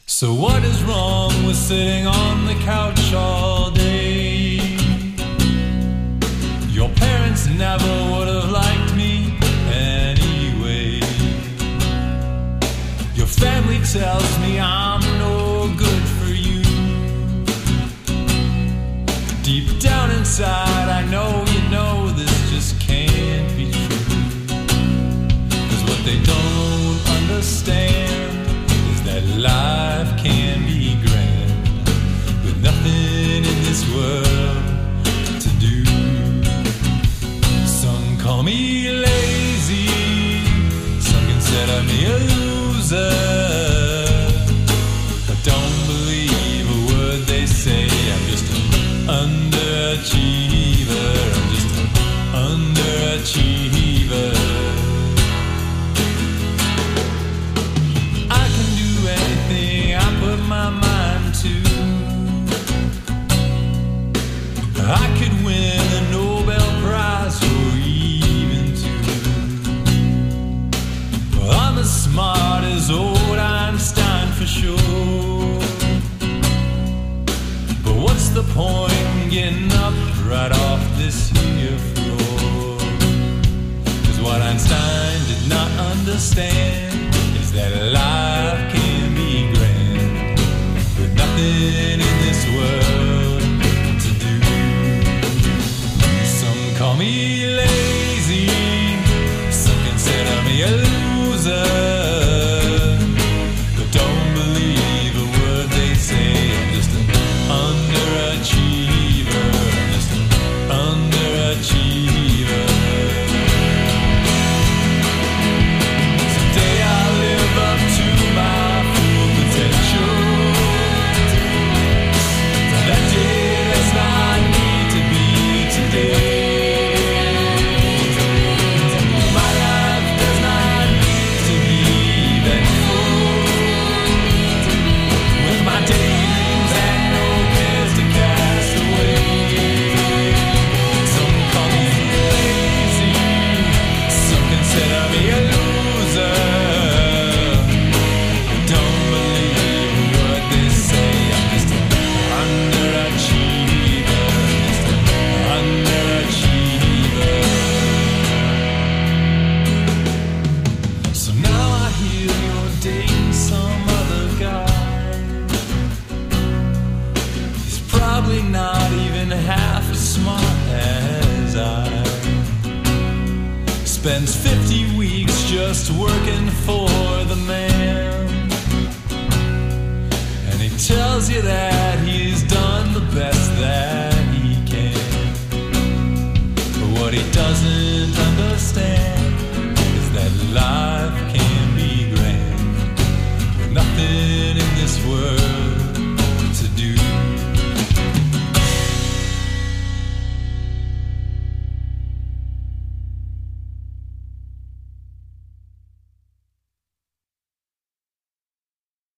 So what is wrong with sitting on the couch all day? Your parents never would have liked me anyway. Your family tells me I'm no good for you. Deep down inside I know this just can't be true. 'Cause what they don't understand is that life can be grand with nothing in this world to do. Some call me lazy, some consider me a loser. I don't believe a word they say. I'm just an underachiever. I'm just an underachiever. I can do anything I put my mind to. I could win a Nobel Prize or even two. Well, I'm as smart as old Einstein for sure. But what's the point in getting up right off this here floor? 'Cause what Einstein did not understand is that life can be grand with nothing in this world to do. Some call me lazy, some consider me a loser. But don't believe a word they say. I'm just an underachiever. I'm just an underachiever. Someday I'll live up to my full potential. That day does not need to be today. My life does not need to be eventful. With my daydreams and no cares to cast away. Some call me lazy, some consider me a loser. Don't believe what they say. I'm just an underachiever. Just an underachiever. So now I hear you're dating some other guy. He's probably not even half as smart as I. Spends 50 weeks just working for the man. And he tells you that he's done the best that he can. But what he doesn't understand is that life can be grand with nothing in this world